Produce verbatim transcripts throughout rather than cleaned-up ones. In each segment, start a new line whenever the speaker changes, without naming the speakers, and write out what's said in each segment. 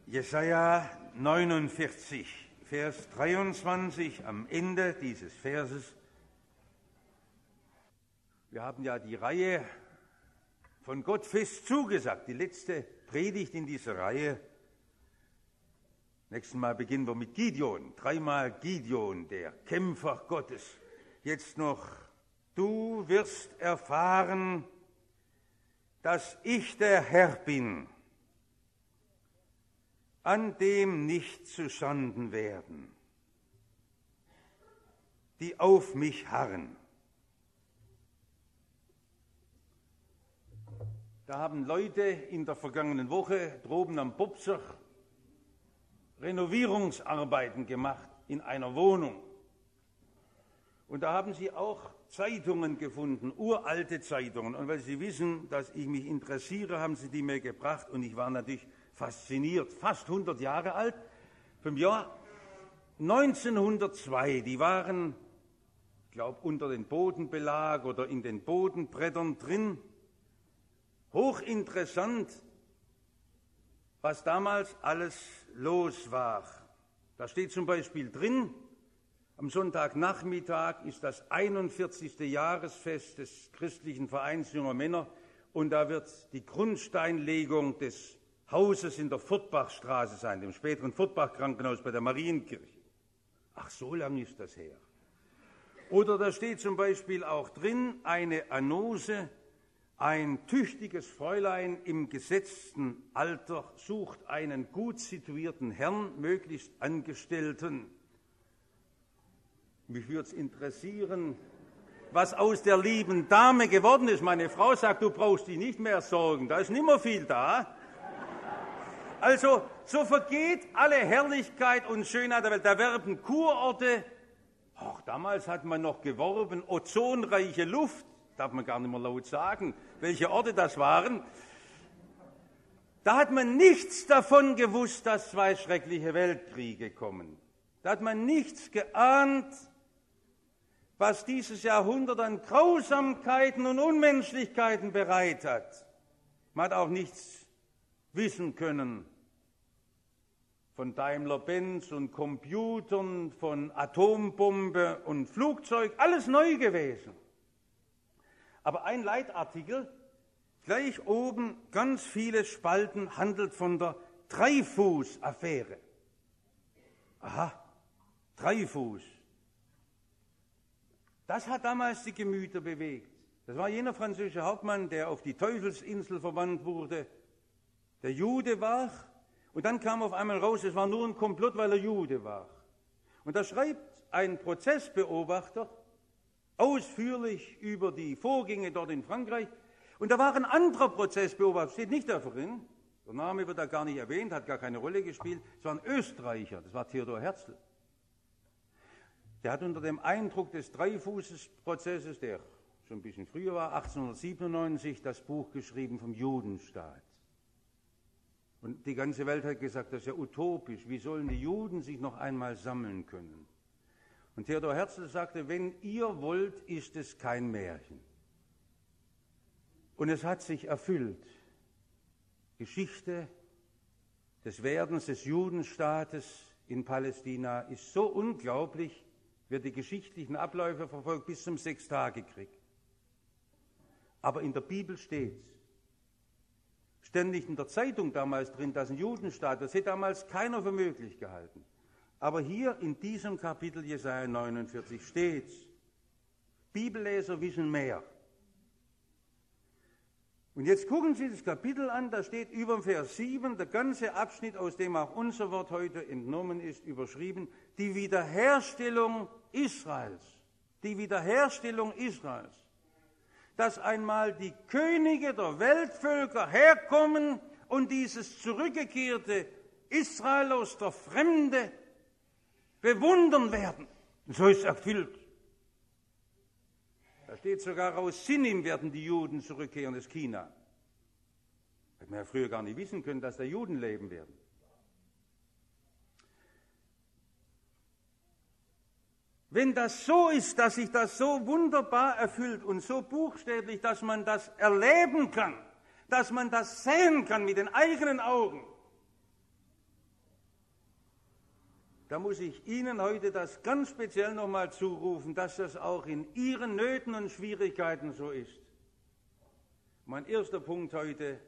Jesaja neunundvierzig, Vers dreiundzwanzig, am Ende dieses Verses. Wir haben ja die Reihe von Gott fest zugesagt, die letzte Predigt in dieser Reihe. Nächstes Mal beginnen wir mit Gideon, dreimal Gideon, der Kämpfer Gottes. Jetzt noch, du wirst erfahren, dass ich der Herr bin, an dem nicht zu schanden werden, die auf mich harren. Da haben Leute in der vergangenen Woche droben am Popsach Renovierungsarbeiten gemacht in einer Wohnung. Und da haben sie auch Zeitungen gefunden, uralte Zeitungen. Und weil sie wissen, dass ich mich interessiere, haben sie die mir gebracht. Und ich war natürlich fasziniert, fast hundert Jahre alt, vom Jahr neunzehnhundertzwei. Die waren, ich glaube, unter den Bodenbelag oder in den Bodenbrettern drin. Hochinteressant, was damals alles los war. Da steht zum Beispiel drin, am Sonntagnachmittag ist das einundvierzigste Jahresfest des christlichen Vereins junger Männer und da wird die Grundsteinlegung des Hauses in der Furtbachstraße sein, dem späteren Furtbach-Krankenhaus bei der Marienkirche. Ach, so lange ist das her. Oder da steht zum Beispiel auch drin eine Annonce, ein tüchtiges Fräulein im gesetzten Alter sucht einen gut situierten Herrn, möglichst Angestellten. Mich würde es interessieren, was aus der lieben Dame geworden ist. Meine Frau sagt, du brauchst dich nicht mehr sorgen, da ist nicht mehr viel da. Also, so vergeht alle Herrlichkeit und Schönheit der Welt. Da werben Kurorte. Ach, damals hat man noch geworben, ozonreiche Luft. Darf man gar nicht mehr laut sagen, welche Orte das waren. Da hat man nichts davon gewusst, dass zwei schreckliche Weltkriege kommen. Da hat man nichts geahnt, was dieses Jahrhundert an Grausamkeiten und Unmenschlichkeiten bereit hat. Man hat auch nichts wissen können von Daimler-Benz und Computern, von Atombombe und Flugzeug, alles neu gewesen. Aber ein Leitartikel, gleich oben, ganz viele Spalten, handelt von der Dreyfus-Affäre. Aha, Dreyfus. Das hat damals die Gemüter bewegt. Das war jener französische Hauptmann, der auf die Teufelsinsel verbannt wurde, der Jude war. Und dann kam auf einmal raus, es war nur ein Komplott, weil er Jude war. Und da schreibt ein Prozessbeobachter ausführlich über die Vorgänge dort in Frankreich. Und da war ein anderer Prozessbeobachter, steht nicht da drin, der Name wird da gar nicht erwähnt, hat gar keine Rolle gespielt, es war ein Österreicher, das war Theodor Herzl. Der hat unter dem Eindruck des Dreyfus-Prozesses, der schon ein bisschen früher war, achtzehnhundertsiebenundneunzig, das Buch geschrieben vom Judenstaat. Und die ganze Welt hat gesagt, das ist ja utopisch, wie sollen die Juden sich noch einmal sammeln können? Und Theodor Herzl sagte, wenn ihr wollt, ist es kein Märchen. Und es hat sich erfüllt. Geschichte des Werdens des Judenstaates in Palästina ist so unglaublich, wird die geschichtlichen Abläufe verfolgt bis zum Sechstagekrieg. Aber in der Bibel steht's. Ständig in der Zeitung damals drin, dass ein Judenstaat, das hätte damals keiner für möglich gehalten. Aber hier in diesem Kapitel Jesaja neunundvierzig steht's. Bibelleser wissen mehr. Und jetzt gucken Sie das Kapitel an, da steht über Vers sieben, der ganze Abschnitt, aus dem auch unser Wort heute entnommen ist, überschrieben, die Wiederherstellung Israels. Die Wiederherstellung Israels. Dass einmal die Könige der Weltvölker herkommen und dieses zurückgekehrte Israel aus der Fremde bewundern werden. Und so ist es erfüllt. Da steht sogar, aus Sinim werden die Juden zurückkehren, das China. Hätte man ja früher gar nicht wissen können, dass da Juden leben werden. Wenn das so ist, dass sich das so wunderbar erfüllt und so buchstäblich, dass man das erleben kann, dass man das sehen kann mit den eigenen Augen, da muss ich Ihnen heute das ganz speziell nochmal zurufen, dass das auch in Ihren Nöten und Schwierigkeiten so ist. Mein erster Punkt heute: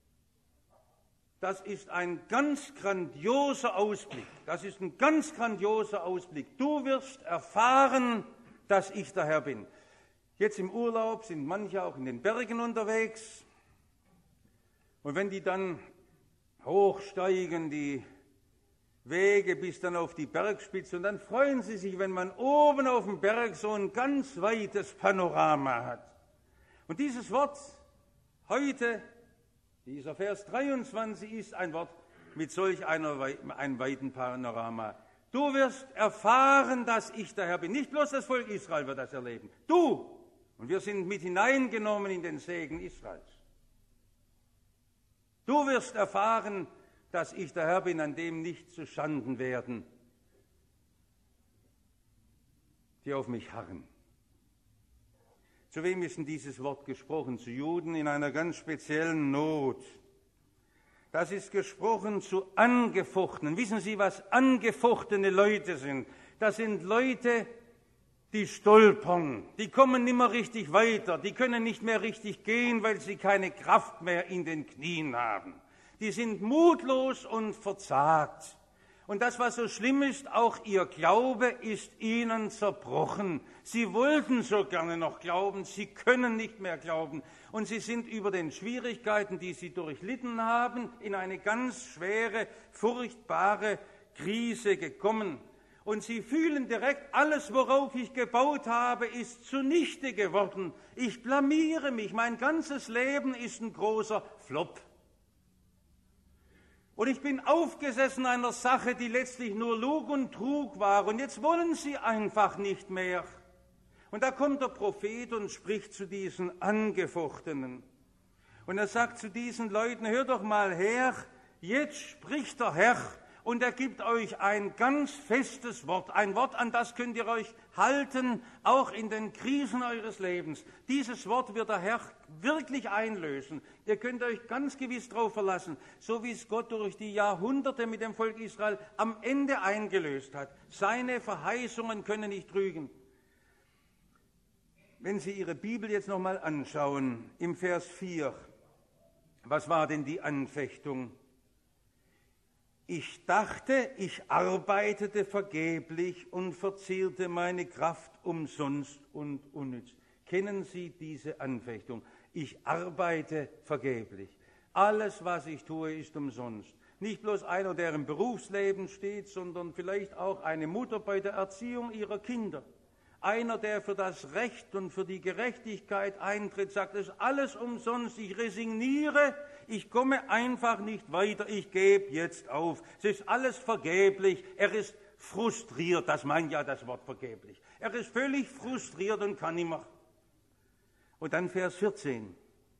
Das ist ein ganz grandioser Ausblick. Das ist ein ganz grandioser Ausblick. Du wirst erfahren, dass ich der Herr bin. Jetzt im Urlaub sind manche auch in den Bergen unterwegs. Und wenn die dann hochsteigen, die Wege bis dann auf die Bergspitze, und dann freuen sie sich, wenn man oben auf dem Berg so ein ganz weites Panorama hat. Und dieses Wort heute, dieser Vers dreiundzwanzig, ist ein Wort mit solch einer, einem weiten Panorama. Du wirst erfahren, dass ich der Herr bin. Nicht bloß das Volk Israel wird das erleben. Du. Und wir sind mit hineingenommen in den Segen Israels. Du wirst erfahren, dass ich der Herr bin, an dem nicht zu Schanden werden, die auf mich harren. Zu wem ist denn dieses Wort gesprochen? Zu Juden in einer ganz speziellen Not. Das ist gesprochen zu Angefochtenen. Wissen Sie, was angefochtene Leute sind? Das sind Leute, die stolpern, die kommen nicht mehr richtig weiter, die können nicht mehr richtig gehen, weil sie keine Kraft mehr in den Knien haben. Die sind mutlos und verzagt. Und das, was so schlimm ist, auch ihr Glaube ist ihnen zerbrochen. Sie wollten so gerne noch glauben, sie können nicht mehr glauben. Und sie sind über den Schwierigkeiten, die sie durchlitten haben, in eine ganz schwere, furchtbare Krise gekommen. Und sie fühlen direkt, alles, worauf ich gebaut habe, ist zunichte geworden. Ich blamiere mich, mein ganzes Leben ist ein großer Flop. Und ich bin aufgesessen einer Sache, die letztlich nur Lug und Trug war. Und jetzt wollen sie einfach nicht mehr. Und da kommt der Prophet und spricht zu diesen Angefochtenen. Und er sagt zu diesen Leuten, hört doch mal her, jetzt spricht der Herr. Und er gibt euch ein ganz festes Wort, ein Wort, an das könnt ihr euch halten, auch in den Krisen eures Lebens. Dieses Wort wird der Herr wirklich einlösen. Ihr könnt euch ganz gewiss darauf verlassen, so wie es Gott durch die Jahrhunderte mit dem Volk Israel am Ende eingelöst hat. Seine Verheißungen können nicht trügen. Wenn Sie Ihre Bibel jetzt nochmal anschauen, im Vers vier, was war denn die Anfechtung? Ich dachte, ich arbeitete vergeblich und verzehrte meine Kraft umsonst und unnütz. Kennen Sie diese Anfechtung? Ich arbeite vergeblich. Alles, was ich tue, ist umsonst. Nicht bloß einer, der im Berufsleben steht, sondern vielleicht auch eine Mutter bei der Erziehung ihrer Kinder. Einer, der für das Recht und für die Gerechtigkeit eintritt, sagt, es ist alles umsonst, ich resigniere, ich komme einfach nicht weiter, ich gebe jetzt auf. Es ist alles vergeblich, er ist frustriert, das meint ja das Wort vergeblich. Er ist völlig frustriert und kann nicht mehr. Und dann Vers vierzehn.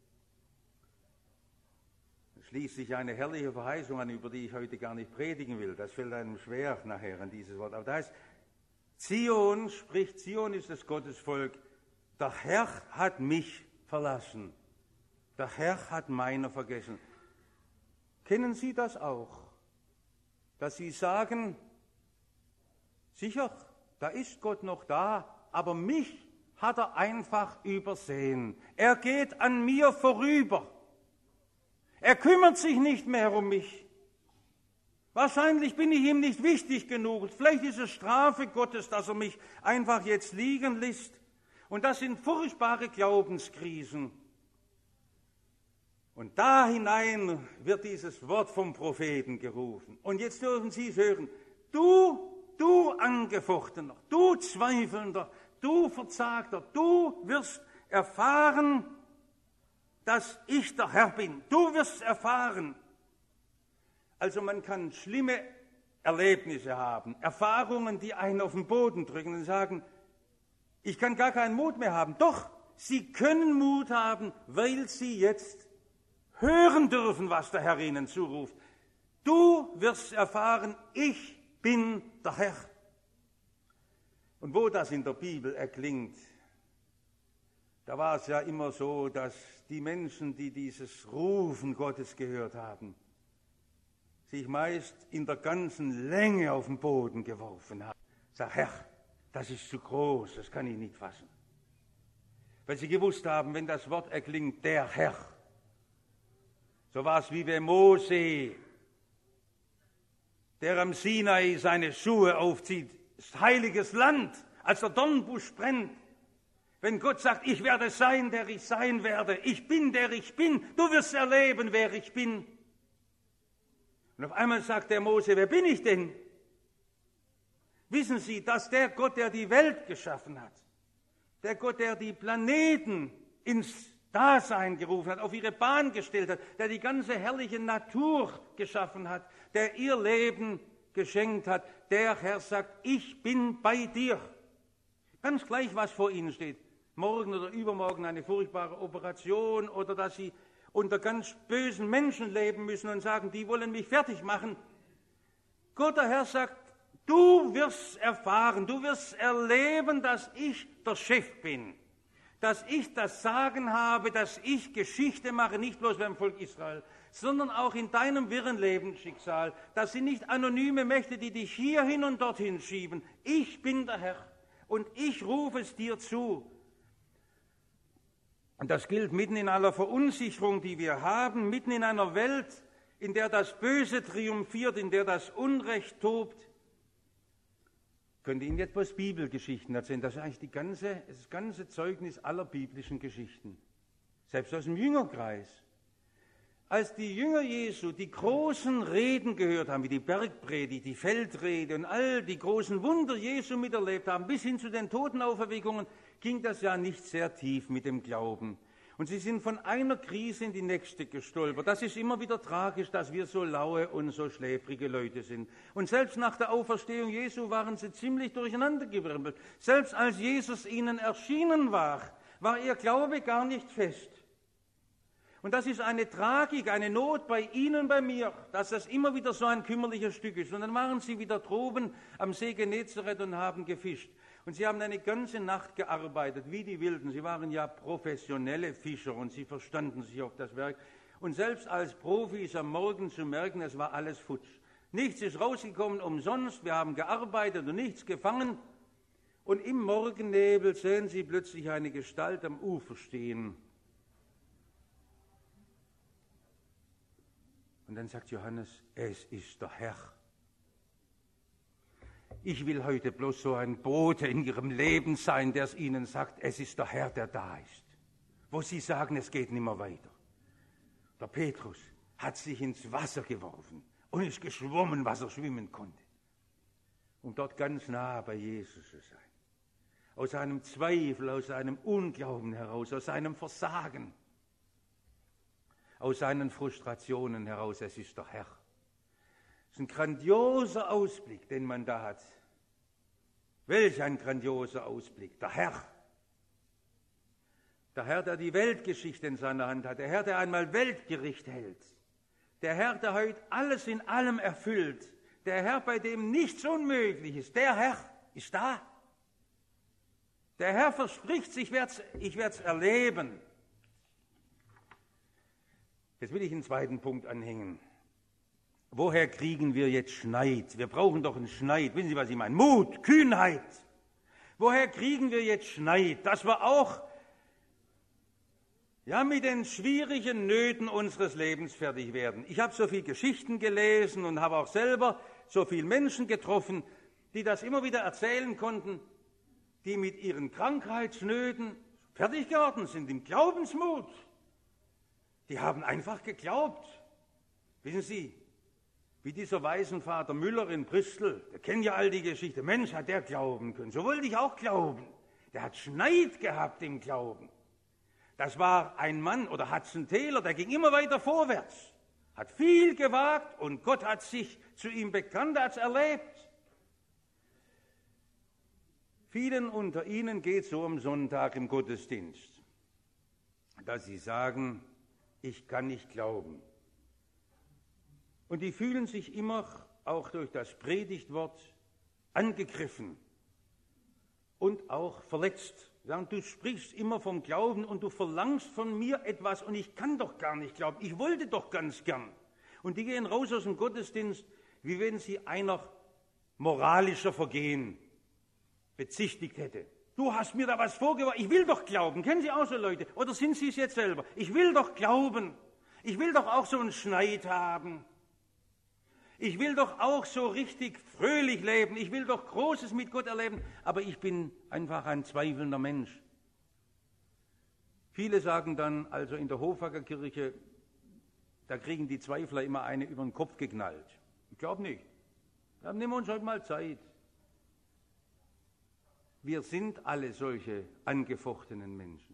Da schließt sich eine herrliche Verheißung an, über die ich heute gar nicht predigen will. Das fällt einem schwer nachher an dieses Wort. Aber da heißt, Zion, spricht Zion ist das Gottesvolk, der Herr hat mich verlassen. Der Herr hat meiner vergessen. Kennen Sie das auch? Dass Sie sagen, sicher, da ist Gott noch da, aber mich hat er einfach übersehen. Er geht an mir vorüber. Er kümmert sich nicht mehr um mich. Wahrscheinlich bin ich ihm nicht wichtig genug. Vielleicht ist es Strafe Gottes, dass er mich einfach jetzt liegen lässt. Und das sind furchtbare Glaubenskrisen. Und da hinein wird dieses Wort vom Propheten gerufen. Und jetzt dürfen Sie es hören. Du, du Angefochtener, du Zweifelnder, du Verzagter, du wirst erfahren, dass ich der Herr bin. Du wirst erfahren. Also man kann schlimme Erlebnisse haben, Erfahrungen, die einen auf den Boden drücken und sagen, ich kann gar keinen Mut mehr haben. Doch, Sie können Mut haben, weil Sie jetzt hören dürfen, was der Herr Ihnen zuruft. Du wirst erfahren, ich bin der Herr. Und wo das in der Bibel erklingt, da war es ja immer so, dass die Menschen, die dieses Rufen Gottes gehört haben, sich meist in der ganzen Länge auf den Boden geworfen haben. Sag, Herr, das ist zu groß, das kann ich nicht fassen. Weil sie gewusst haben, wenn das Wort erklingt, der Herr, so war es wie bei Mose, der am Sinai seine Schuhe aufzieht, das heiliges Land, als der Dornbusch brennt. Wenn Gott sagt, ich werde sein, der ich sein werde, ich bin, der ich bin, du wirst erleben, wer ich bin. Und auf einmal sagt der Mose, wer bin ich denn? Wissen Sie, dass der Gott, der die Welt geschaffen hat, der Gott, der die Planeten ins Dasein gerufen hat, auf ihre Bahn gestellt hat, der die ganze herrliche Natur geschaffen hat, der ihr Leben geschenkt hat, der Herr sagt, ich bin bei dir. Ganz gleich, was vor Ihnen steht. Morgen oder übermorgen eine furchtbare Operation oder dass Sie unter ganz bösen Menschen leben müssen und sagen, die wollen mich fertig machen. Gott, der Herr, sagt, du wirst erfahren, du wirst erleben, dass ich der Chef bin, dass ich das Sagen habe, dass ich Geschichte mache, nicht bloß beim Volk Israel, sondern auch in deinem wirren Lebensschicksal. Das sind nicht anonyme Mächte, die dich hierhin und dorthin schieben. Ich bin der Herr und ich rufe es dir zu. Und das gilt mitten in aller Verunsicherung, die wir haben, mitten in einer Welt, in der das Böse triumphiert, in der das Unrecht tobt. Ich könnte Ihnen jetzt bloß Bibelgeschichten erzählen. Das ist eigentlich die ganze, das ganze Zeugnis aller biblischen Geschichten. Selbst aus dem Jüngerkreis. Als die Jünger Jesu die großen Reden gehört haben, wie die Bergpredigt, die Feldrede und all die großen Wunder Jesu miterlebt haben, bis hin zu den Totenauferweckungen, ging das ja nicht sehr tief mit dem Glauben. Und sie sind von einer Krise in die nächste gestolpert. Das ist immer wieder tragisch, dass wir so laue und so schläfrige Leute sind. Und selbst nach der Auferstehung Jesu waren sie ziemlich durcheinandergewirbelt. Selbst als Jesus ihnen erschienen war, war ihr Glaube gar nicht fest. Und das ist eine Tragik, eine Not bei Ihnen, bei mir, dass das immer wieder so ein kümmerliches Stück ist. Und dann waren sie wieder droben am See Genezareth und haben gefischt. Und sie haben eine ganze Nacht gearbeitet, wie die Wilden. Sie waren ja professionelle Fischer und sie verstanden sich auf das Werk. Und selbst als Profis am Morgen zu merken, es war alles futsch. Nichts ist rausgekommen umsonst, wir haben gearbeitet und nichts gefangen. Und im Morgennebel sehen sie plötzlich eine Gestalt am Ufer stehen. Und dann sagt Johannes, es ist der Herr. Ich will heute bloß so ein Bote in Ihrem Leben sein, der es Ihnen sagt, es ist der Herr, der da ist. Wo Sie sagen, es geht nicht mehr weiter. Der Petrus hat sich ins Wasser geworfen und ist geschwommen, was er schwimmen konnte, um dort ganz nah bei Jesus zu sein. Aus seinem Zweifel, aus seinem Unglauben heraus, aus seinem Versagen, aus seinen Frustrationen heraus, es ist der Herr. Das ist ein grandioser Ausblick, den man da hat. Welch ein grandioser Ausblick. Der Herr. Der Herr, der die Weltgeschichte in seiner Hand hat. Der Herr, der einmal Weltgericht hält. Der Herr, der heute alles in allem erfüllt. Der Herr, bei dem nichts unmöglich ist. Der Herr ist da. Der Herr verspricht, ich werde es ich werd's erleben. Jetzt will ich einen zweiten Punkt anhängen. Woher kriegen wir jetzt Schneid? Wir brauchen doch einen Schneid. Wissen Sie, was ich meine? Mut, Kühnheit. Woher kriegen wir jetzt Schneid? Dass wir auch ja, mit den schwierigen Nöten unseres Lebens fertig werden. Ich habe so viele Geschichten gelesen und habe auch selber so viele Menschen getroffen, die das immer wieder erzählen konnten, die mit ihren Krankheitsnöten fertig geworden sind, im Glaubensmut. Die haben einfach geglaubt. Wissen Sie, wie dieser Waisenvater Müller in Bristol, der kennt ja all die Geschichte. Mensch, hat der glauben können. So wollte ich auch glauben. Der hat Schneid gehabt im Glauben. Das war ein Mann, oder Hudson Taylor, der ging immer weiter vorwärts. Hat viel gewagt und Gott hat sich zu ihm bekannt, er hat es erlebt. Vielen unter Ihnen geht so am Sonntag im Gottesdienst, dass sie sagen, ich kann nicht glauben. Und die fühlen sich immer, auch durch das Predigtwort, angegriffen und auch verletzt. Sagen, du sprichst immer vom Glauben und du verlangst von mir etwas und ich kann doch gar nicht glauben. Ich wollte doch ganz gern. Und die gehen raus aus dem Gottesdienst, wie wenn sie einer moralischer Vergehen bezichtigt hätte. Du hast mir da was vorgeworfen, ich will doch glauben. Kennen Sie auch so Leute? Oder sind Sie es jetzt selber? Ich will doch glauben. Ich will doch auch so einen Schneid haben. Ich will doch auch so richtig fröhlich leben. Ich will doch Großes mit Gott erleben. Aber ich bin einfach ein zweifelnder Mensch. Viele sagen dann, also in der Hofacker Kirche, da kriegen die Zweifler immer eine über den Kopf geknallt. Ich glaube nicht. Dann nehmen wir uns heute mal Zeit. Wir sind alle solche angefochtenen Menschen.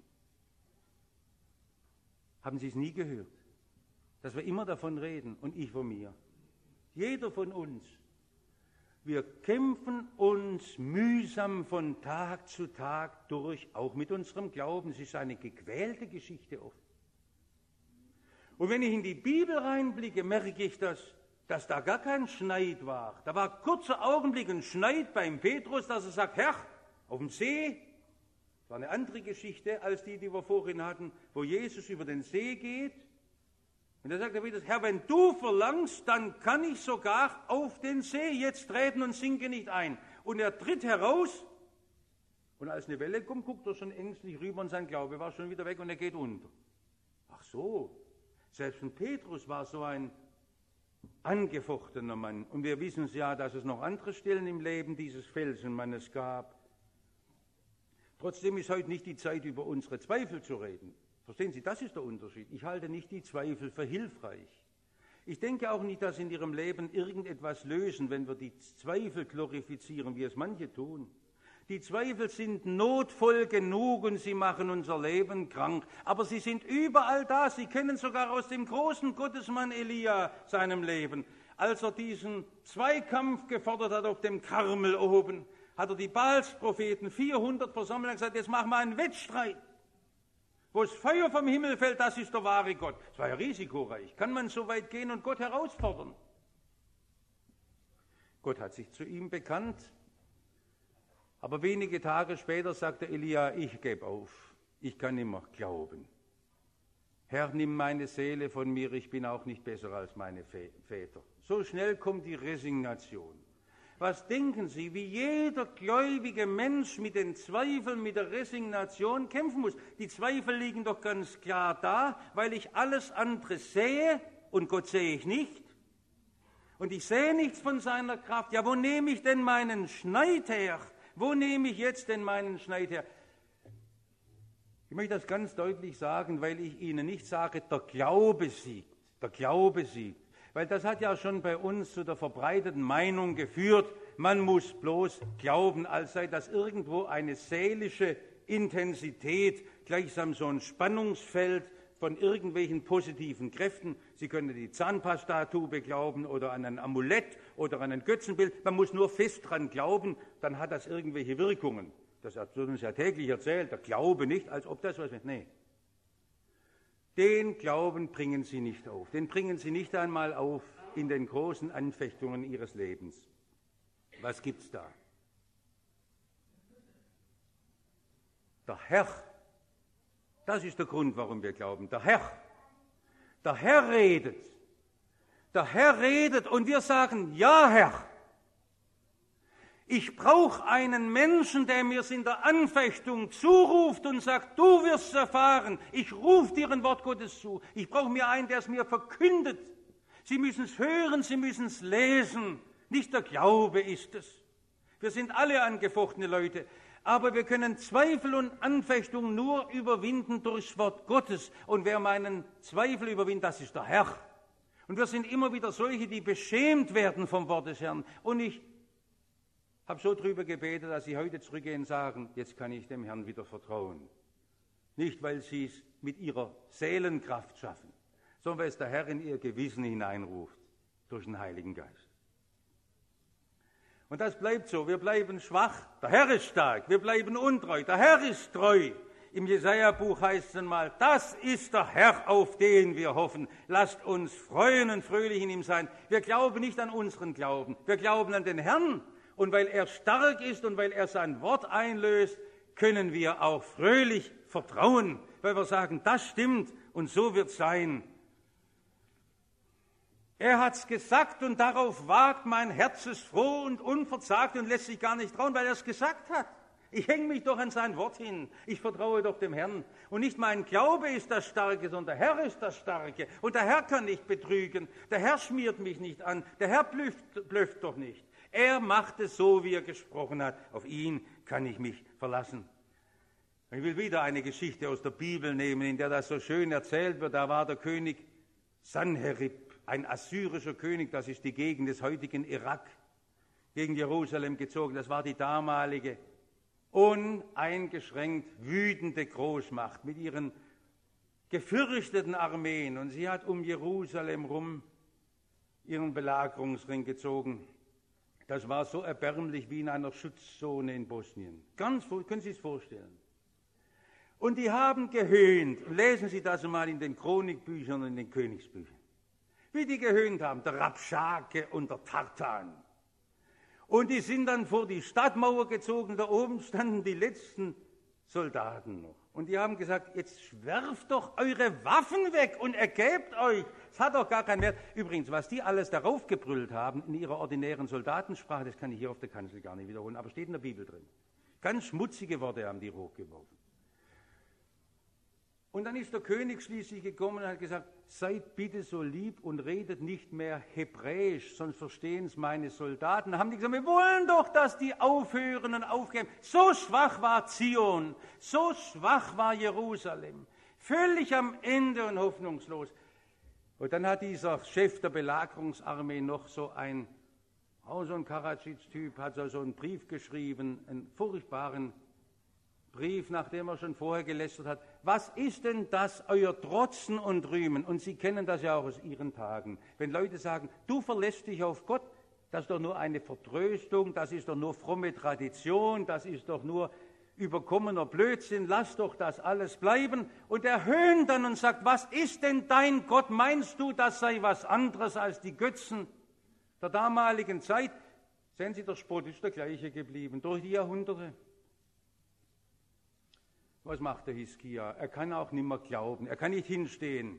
Haben Sie es nie gehört? Dass wir immer davon reden, und ich von mir. Jeder von uns. Wir kämpfen uns mühsam von Tag zu Tag durch, auch mit unserem Glauben. Es ist eine gequälte Geschichte oft. Und wenn ich in die Bibel reinblicke, merke ich, dass, dass da gar kein Schneid war. Da war kurzer Augenblick ein Schneid beim Petrus, dass er sagt, Herr, auf dem See, das war eine andere Geschichte als die, die wir vorhin hatten, wo Jesus über den See geht. Und da sagt er wieder, Herr, wenn du verlangst, dann kann ich sogar auf den See jetzt treten und sinke nicht ein. Und er tritt heraus und als eine Welle kommt, guckt er schon ängstlich rüber und sein Glaube war schon wieder weg und er geht unter. Ach so, selbst ein Petrus war so ein angefochtener Mann. Und wir wissen es ja, dass es noch andere Stellen im Leben dieses Felsenmannes gab. Trotzdem ist heute nicht die Zeit, über unsere Zweifel zu reden. Verstehen Sie, das ist der Unterschied. Ich halte nicht die Zweifel für hilfreich. Ich denke auch nicht, dass in Ihrem Leben irgendetwas lösen, wenn wir die Zweifel glorifizieren, wie es manche tun. Die Zweifel sind notvoll genug und sie machen unser Leben krank. Aber sie sind überall da. Sie kennen sogar aus dem großen Gottesmann Elia seinem Leben. Als er diesen Zweikampf gefordert hat auf dem Karmel oben, hat er die Baalspropheten vierhundert versammelt und gesagt, jetzt machen wir einen Wettstreit. Wo das Feuer vom Himmel fällt, das ist der wahre Gott. Das war ja risikoreich. Kann man so weit gehen und Gott herausfordern? Gott hat sich zu ihm bekannt. Aber wenige Tage später sagte Elia, ich gebe auf. Ich kann nicht mehr glauben. Herr, nimm meine Seele von mir, ich bin auch nicht besser als meine Väter. So schnell kommt die Resignation. Was denken Sie, wie jeder gläubige Mensch mit den Zweifeln, mit der Resignation kämpfen muss? Die Zweifel liegen doch ganz klar da, weil ich alles andere sehe und Gott sehe ich nicht. Und ich sehe nichts von seiner Kraft. Ja, wo nehme ich denn meinen Schneid her? Wo nehme ich jetzt denn meinen Schneid her? Ich möchte das ganz deutlich sagen, weil ich Ihnen nicht sage, der Glaube siegt. Der Glaube siegt. Weil das hat ja schon bei uns zu der verbreiteten Meinung geführt, man muss bloß glauben, als sei das irgendwo eine seelische Intensität, gleichsam so ein Spannungsfeld von irgendwelchen positiven Kräften. Sie können die Zahnpastatube glauben oder an ein Amulett oder an ein Götzenbild. Man muss nur fest dran glauben, dann hat das irgendwelche Wirkungen. Das wird uns ja täglich erzählt, der Glaube nicht, als ob das was ist. Nee. Den Glauben bringen Sie nicht auf. Den bringen Sie nicht einmal auf in den großen Anfechtungen Ihres Lebens. Was gibt's da? Der Herr, das ist der Grund, warum wir glauben. Der Herr, der Herr redet. Der Herr redet und wir sagen, ja Herr. Ich brauche einen Menschen, der mir es in der Anfechtung zuruft und sagt, du wirst es erfahren. Ich rufe dir ein Wort Gottes zu. Ich brauche mir einen, der es mir verkündet. Sie müssen es hören, Sie müssen es lesen. Nicht der Glaube ist es. Wir sind alle angefochtene Leute. Aber wir können Zweifel und Anfechtung nur überwinden durchs Wort Gottes. Und wer meinen Zweifel überwindet, das ist der Herr. Und wir sind immer wieder solche, die beschämt werden vom Wort des Herrn. Und ich habe so drüber gebetet, dass sie heute zurückgehen und sagen, jetzt kann ich dem Herrn wieder vertrauen. Nicht, weil sie es mit ihrer Seelenkraft schaffen, sondern weil es der Herr in ihr Gewissen hineinruft, durch den Heiligen Geist. Und das bleibt so, wir bleiben schwach, der Herr ist stark, wir bleiben untreu, der Herr ist treu. Im Jesaja-Buch heißt es einmal, das ist der Herr, auf den wir hoffen. Lasst uns freuen und fröhlich in ihm sein. Wir glauben nicht an unseren Glauben, wir glauben an den Herrn. Und weil er stark ist und weil er sein Wort einlöst, können wir auch fröhlich vertrauen, weil wir sagen, das stimmt und so wird es sein. Er hat's gesagt und darauf wagt mein Herz es froh und unverzagt und lässt sich gar nicht trauen, weil er es gesagt hat. Ich hänge mich doch an sein Wort hin. Ich vertraue doch dem Herrn. Und nicht mein Glaube ist das Starke, sondern der Herr ist das Starke. Und der Herr kann nicht betrügen. Der Herr schmiert mich nicht an. Der Herr blüfft, blüfft doch nicht. Er macht es so, wie er gesprochen hat. Auf ihn kann ich mich verlassen. Ich will wieder eine Geschichte aus der Bibel nehmen, in der das so schön erzählt wird. Da war der König Sanherib, ein assyrischer König, das ist die Gegend des heutigen Irak, gegen Jerusalem gezogen. Das war die damalige uneingeschränkt wütende Großmacht mit ihren gefürchteten Armeen. Und sie hat um Jerusalem rum ihren Belagerungsring gezogen. Das war so erbärmlich wie in einer Schutzzone in Bosnien. Ganz, können Sie sich vorstellen. Und die haben gehöhnt. Lesen Sie das mal in den Chronikbüchern und in den Königsbüchern. Wie die gehöhnt haben, der Rabschake und der Tartan. Und die sind dann vor die Stadtmauer gezogen, da oben standen die letzten Soldaten noch. Und die haben gesagt, jetzt werft doch eure Waffen weg und ergebt euch. Es hat doch gar keinen Wert. Übrigens, was die alles darauf gebrüllt haben in ihrer ordinären Soldatensprache, das kann ich hier auf der Kanzel gar nicht wiederholen, aber steht in der Bibel drin. Ganz schmutzige Worte haben die hochgeworfen. Und dann ist der König schließlich gekommen und hat gesagt, seid bitte so lieb und redet nicht mehr Hebräisch, sonst verstehen es meine Soldaten. Da haben die gesagt, wir wollen doch, dass die aufhören und aufgeben. So schwach war Zion, so schwach war Jerusalem, völlig am Ende und hoffnungslos. Und dann hat dieser Chef der Belagerungsarmee noch so ein, auch so ein Karadzic-Typ, hat so einen Brief geschrieben, einen furchtbaren Brief, nachdem er schon vorher gelästert hat. Was ist denn das, euer Trotzen und Rühmen? Und Sie kennen das ja auch aus Ihren Tagen. Wenn Leute sagen, du verlässt dich auf Gott, das ist doch nur eine Vertröstung, das ist doch nur fromme Tradition, das ist doch nur überkommener Blödsinn, lass doch das alles bleiben. Und er höhnt dann und sagt, was ist denn dein Gott? Meinst du, das sei was anderes als die Götzen der damaligen Zeit? Sehen Sie, der Spott ist der gleiche geblieben, durch die Jahrhunderte. Was macht der Hiskia? Er kann auch nicht mehr glauben, er kann nicht hinstehen,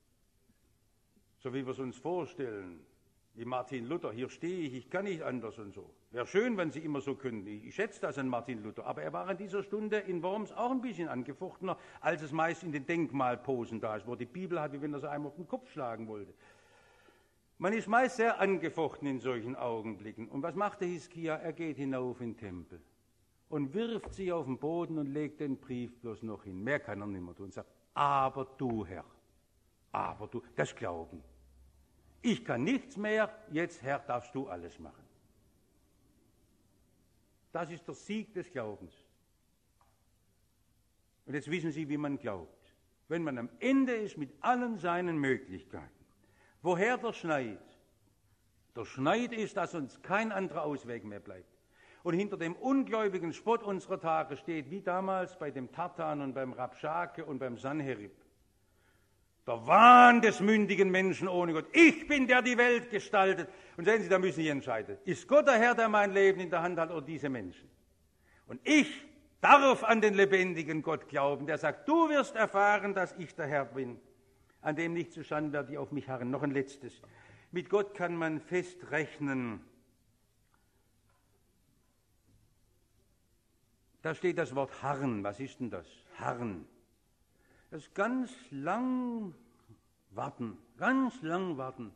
so wie wir es uns vorstellen, wie Martin Luther, hier stehe ich, ich kann nicht anders und so. Wäre schön, wenn Sie immer so könnten, ich schätze das an Martin Luther, aber er war in dieser Stunde in Worms auch ein bisschen angefochtener, als es meist in den Denkmalposen da ist, wo die Bibel hat, wie wenn er sie einem auf den Kopf schlagen wollte. Man ist meist sehr angefochten in solchen Augenblicken. Und was macht der Hiskia? Er geht hinauf in den Tempel und wirft sich auf den Boden und legt den Brief bloß noch hin. Mehr kann er nicht mehr tun. Und sagt, aber du, Herr, aber du, das Glauben. Ich kann nichts mehr, jetzt, Herr, darfst du alles machen. Das ist der Sieg des Glaubens. Und jetzt wissen Sie, wie man glaubt. Wenn man am Ende ist mit allen seinen Möglichkeiten. Woher der Schneid? Der Schneid ist, dass uns kein anderer Ausweg mehr bleibt. Und hinter dem ungläubigen Spott unserer Tage steht, wie damals bei dem Tartan und beim Rabschake und beim Sanherib, der Wahn des mündigen Menschen ohne Gott. Ich bin, der die Welt gestaltet. Und sehen Sie, da müssen Sie entscheiden. Ist Gott der Herr, der mein Leben in der Hand hat, oder diese Menschen? Und ich darf an den lebendigen Gott glauben, der sagt, du wirst erfahren, dass ich der Herr bin, an dem nicht zu Schanden werde, die auf mich harren. Noch ein letztes. Mit Gott kann man fest rechnen. Da steht das Wort harren. Was ist denn das? Harren. Das ist ganz lang warten, ganz lang warten.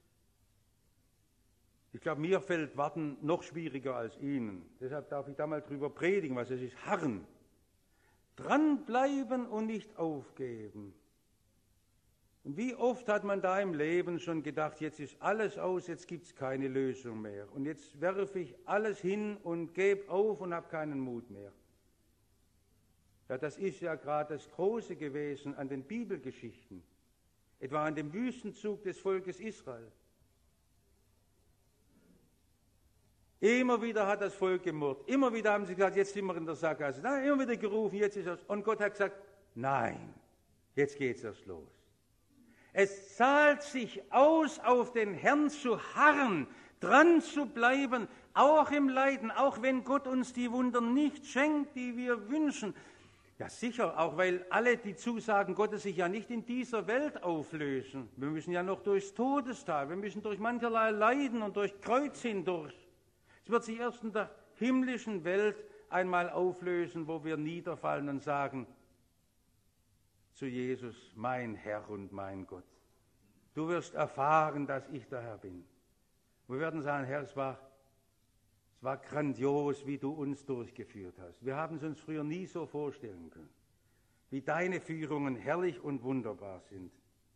Ich glaube, mir fällt Warten noch schwieriger als Ihnen. Deshalb darf ich da mal drüber predigen, was es ist. Harren. Dranbleiben und nicht aufgeben. Und wie oft hat man da im Leben schon gedacht, jetzt ist alles aus, jetzt gibt es keine Lösung mehr. Und jetzt werfe ich alles hin und gebe auf und habe keinen Mut mehr. Ja, das ist ja gerade das Große gewesen an den Bibelgeschichten, etwa an dem Wüstenzug des Volkes Israel. Immer wieder hat das Volk gemurrt, immer wieder haben sie gesagt, jetzt sind wir in der Sackgasse. Dann immer wieder gerufen, jetzt ist es. Und Gott hat gesagt, nein, jetzt geht es erst los. Es zahlt sich aus, auf den Herrn zu harren, dran zu bleiben, auch im Leiden, auch wenn Gott uns die Wunder nicht schenkt, die wir wünschen. Ja, sicher, auch weil alle die Zusagen Gottes sich ja nicht in dieser Welt auflösen. Wir müssen ja noch durchs Todestal, wir müssen durch mancherlei Leiden und durch Kreuz hindurch. Es wird sich erst in der himmlischen Welt einmal auflösen, wo wir niederfallen und sagen zu Jesus, mein Herr und mein Gott. Du wirst erfahren, dass ich der Herr bin. Wir werden sagen, Herr, es war, es war grandios, wie du uns durchgeführt hast. Wir haben es uns früher nie so vorstellen können, wie deine Führungen herrlich und wunderbar sind.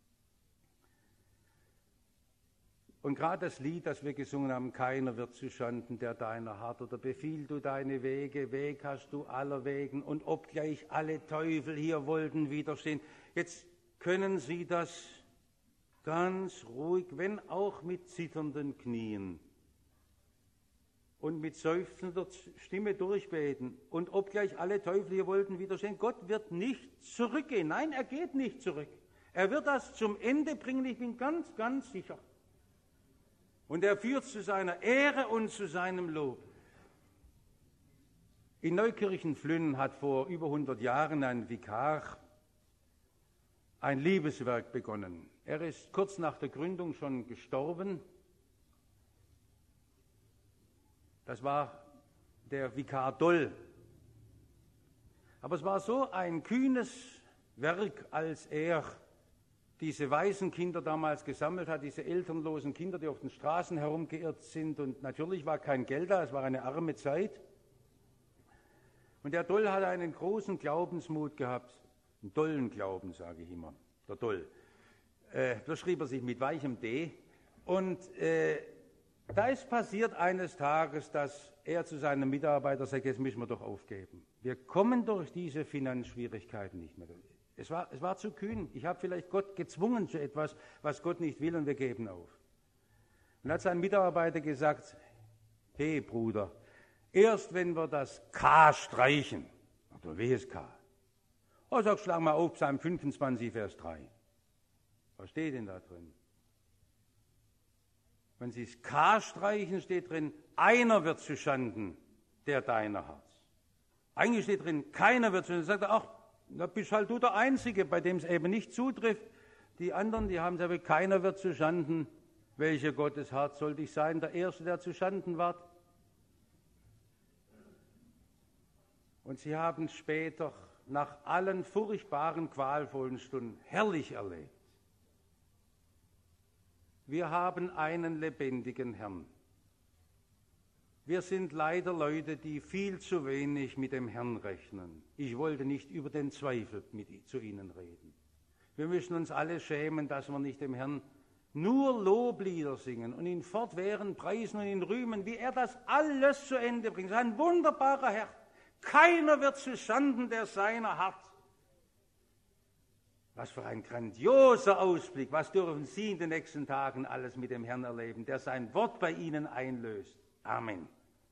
Und gerade das Lied, das wir gesungen haben, keiner wird zu Schanden, der deiner hat, oder befiehl du deine Wege, Weg hast du aller Wegen, und obgleich alle Teufel hier wollten widerstehen. Jetzt können Sie das ganz ruhig, wenn auch mit zitternden Knien und mit seufzender Stimme durchbeten. Und obgleich alle Teufel hier wollten widerstehen, Gott wird nicht zurückgehen. Nein, er geht nicht zurück. Er wird das zum Ende bringen, ich bin ganz, ganz sicher. Und er führt zu seiner Ehre und zu seinem Lob. In Neukirchen-Flünn hat vor über hundert Jahren ein Vikar ein Liebeswerk begonnen. Er ist kurz nach der Gründung schon gestorben. Das war der Vikar Doll. Aber es war so ein kühnes Werk, als er diese Waisenkinder damals gesammelt hat, diese elternlosen Kinder, die auf den Straßen herumgeirrt sind. Und natürlich war kein Geld da, es war eine arme Zeit. Und der Doll hatte einen großen Glaubensmut gehabt, einen dollen Glauben, sage ich immer, der Doll. Äh, da schrieb er sich mit weichem D. Und äh, da ist passiert eines Tages, dass er zu seinem Mitarbeiter sagt, jetzt müssen wir doch aufgeben. Wir kommen durch diese Finanzschwierigkeiten nicht mehr durch. Es war, es war zu kühn. Ich habe vielleicht Gott gezwungen zu etwas, was Gott nicht will, und wir geben auf. Und dann hat sein Mitarbeiter gesagt, hey Bruder, erst wenn wir das K streichen, oder welches K? Oh, sag, schlag mal auf, Psalm fünfundzwanzig, Vers drei. Was steht denn da drin? Wenn Sie das K streichen, steht drin, einer wird zu Schanden, der deiner hat. Eigentlich steht drin, keiner wird zu Schanden. Sagt er, ach, da bist halt du der Einzige, bei dem es eben nicht zutrifft. Die anderen, die haben gesagt, keiner wird zu Schanden. Welcher Gottes Herz sollte ich sein, der Erste, der zu Schanden ward? Und sie haben später, nach allen furchtbaren, qualvollen Stunden, herrlich erlebt. Wir haben einen lebendigen Herrn. Wir sind leider Leute, die viel zu wenig mit dem Herrn rechnen. Ich wollte nicht über den Zweifel mit zu Ihnen reden. Wir müssen uns alle schämen, dass wir nicht dem Herrn nur Loblieder singen und ihn fortwährend preisen und ihn rühmen, wie er das alles zu Ende bringt. Ein wunderbarer Herr. Keiner wird zu Schanden, der seiner hat. Was für ein grandioser Ausblick. Was dürfen Sie in den nächsten Tagen alles mit dem Herrn erleben, der sein Wort bei Ihnen einlöst. Amen.